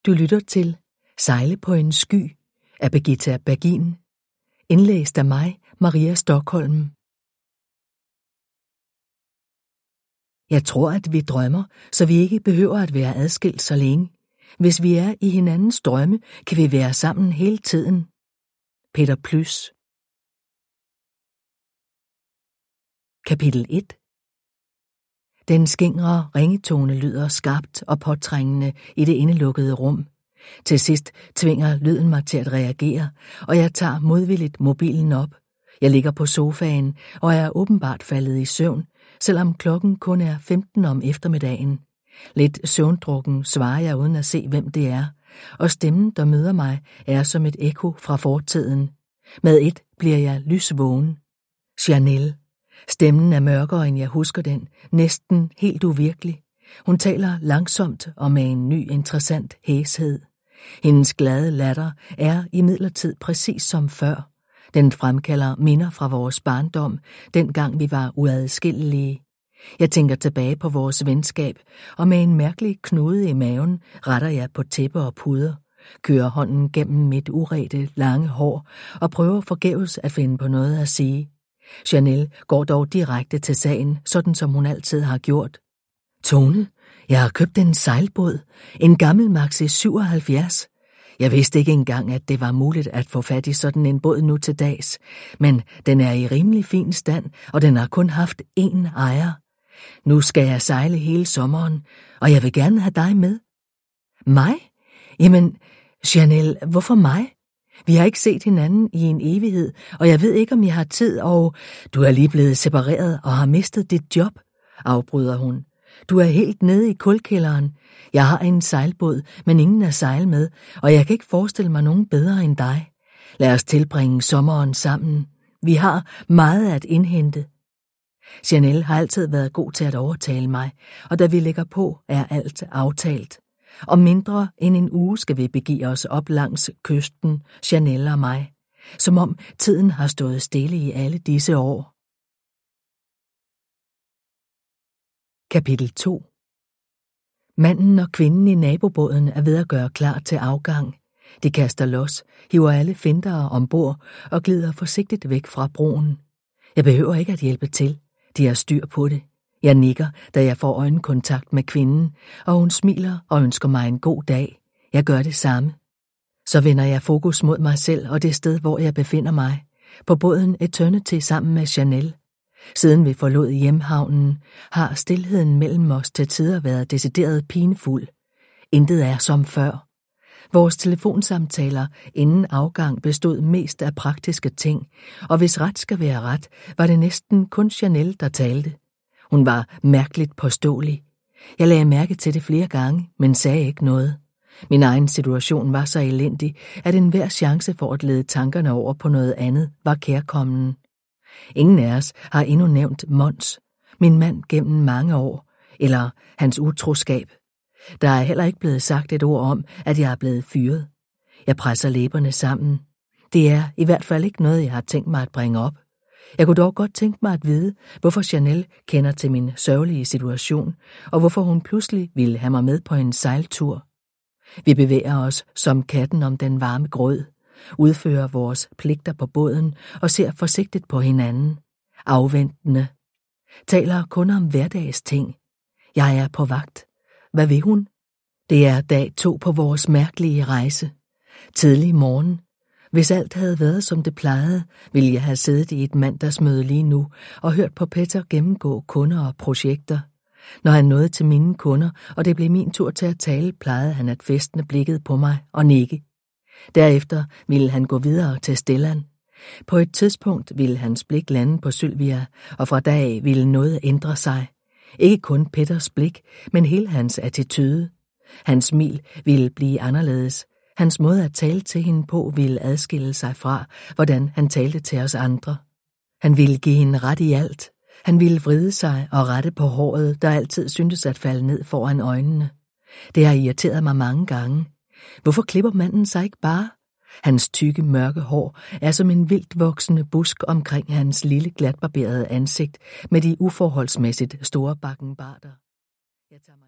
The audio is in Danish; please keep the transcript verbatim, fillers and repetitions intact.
Du lytter til Sejle på en sky af Birgitta Bergin, indlæst af mig, Maria Stokholm. Jeg tror, at vi drømmer, så vi ikke behøver at være adskilt så længe. Hvis vi er i hinandens drømme, kan vi være sammen hele tiden. Peter Plys. Kapitel et. Den skingre ringetone lyder skarpt og påtrængende i det indelukkede rum. Til sidst tvinger lyden mig til at reagere, og jeg tager modvilligt mobilen op. Jeg ligger på sofaen og er åbenbart faldet i søvn, selvom klokken kun er femten om eftermiddagen. Lidt søvndrukken svarer jeg uden at se, hvem det er, og stemmen, der møder mig, er som et ekko fra fortiden. Med et bliver jeg lysvågen. Chanel. Stemmen er mørkere, end jeg husker den, næsten helt uvirkelig. Hun taler langsomt og med en ny interessant hæshed. Hendes glade latter er imidlertid præcis som før. Den fremkalder minder fra vores barndom, dengang vi var uadskillelige. Jeg tænker tilbage på vores venskab, og med en mærkelig knude i maven retter jeg på tæppe og puder, kører hånden gennem mit urette lange hår og prøver forgæves at finde på noget at sige. Chanel går dog direkte til sagen, sådan som hun altid har gjort. Tone, jeg har købt en sejlbåd, en gammel Maxi syvoghalvfjerds. Jeg vidste ikke engang, at det var muligt at få fat i sådan en båd nu til dags, men den er i rimelig fin stand, og den har kun haft én ejer. Nu skal jeg sejle hele sommeren, og jeg vil gerne have dig med. Mig? Jamen, Chanel, hvorfor mig? Vi har ikke set hinanden i en evighed, og jeg ved ikke, om jeg har tid, og du er lige blevet separeret og har mistet dit job, afbryder hun. Du er helt nede i kulkælderen. Jeg har en sejlbåd, men ingen at sejle med, og jeg kan ikke forestille mig nogen bedre end dig. Lad os tilbringe sommeren sammen. Vi har meget at indhente. Chanel har altid været god til at overtale mig, og da vi lægger på, er alt aftalt. Om mindre end en uge skal vi begive os op langs kysten, Chanel og mig, som om tiden har stået stille i alle disse år. Kapitel to. Manden og kvinden i nabobåden er ved at gøre klar til afgang. De kaster los, hiver alle fintere ombord og glider forsigtigt væk fra broen. Jeg behøver ikke at hjælpe til. De har styr på det. Jeg nikker, da jeg får øjenkontakt med kvinden, og hun smiler og ønsker mig en god dag. Jeg gør det samme. Så vender jeg fokus mod mig selv og det sted, hvor jeg befinder mig. På båden Eternity sammen med Chanel. Siden vi forlod hjemhavnen, har stilheden mellem os til tider været decideret pinefuld. Intet er som før. Vores telefonsamtaler inden afgang bestod mest af praktiske ting, og hvis ret skal være ret, var det næsten kun Chanel, der talte. Hun var mærkeligt påståelig. Jeg lagde mærke til det flere gange, men sagde ikke noget. Min egen situation var så elendig, at enhver chance for at lede tankerne over på noget andet var kærkommen. Ingen af os har endnu nævnt Mons, min mand gennem mange år, eller hans utroskab. Der er heller ikke blevet sagt et ord om, at jeg er blevet fyret. Jeg presser læberne sammen. Det er i hvert fald ikke noget, jeg har tænkt mig at bringe op. Jeg kunne dog godt tænke mig at vide, hvorfor Chanel kender til min sørgelige situation, og hvorfor hun pludselig ville have mig med på en sejltur. Vi bevæger os som katten om den varme grød, udfører vores pligter på båden og ser forsigtigt på hinanden. Afventende. Taler kun om hverdags ting. Jeg er på vagt. Hvad vil hun? Det er dag to på vores mærkelige rejse. Tidlig morgen. Hvis alt havde været som det plejede, ville jeg have siddet i et mandagsmøde lige nu og hørt på Peter gennemgå kunder og projekter. Når han nåede til mine kunder, og det blev min tur til at tale, plejede han at fæstne blikket på mig og nikke. Derefter ville han gå videre til Stellan. På et tidspunkt ville hans blik lande på Sylvia, og fra dag af ville noget ændre sig. Ikke kun Peters blik, men hele hans attitude. Hans smil ville blive anderledes. Hans måde at tale til hende på ville adskille sig fra, hvordan han talte til os andre. Han ville give hende ret i alt. Han ville vride sig og rette på håret, der altid syntes at falde ned foran øjnene. Det har irriteret mig mange gange. Hvorfor klipper manden sig ikke bare? Hans tykke, mørke hår er som en vildt voksende busk omkring hans lille glatbarberede ansigt med de uforholdsmæssigt store bakkenbarter. Jeg tager mig